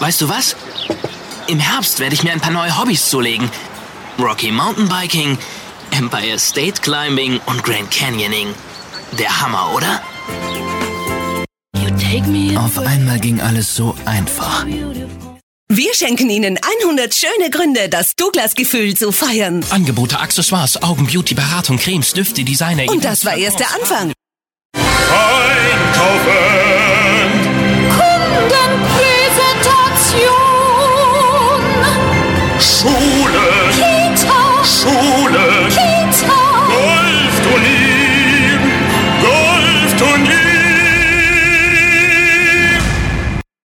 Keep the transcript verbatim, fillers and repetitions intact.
weißt du was? Im Herbst werde ich mir ein paar neue Hobbys zulegen. Rocky Mountain Biking, Empire State Climbing und Grand Canyoning. Der Hammer, oder? Auf einmal ging alles so einfach. Wir schenken Ihnen hundert schöne Gründe, das Douglas-Gefühl zu feiern. Angebote, Accessoires, Augen, Beauty, Beratung, Cremes, Düfte, Designer... Und das war erst der Anfang. Einkaufen! Kundenpräsentation! Schuh!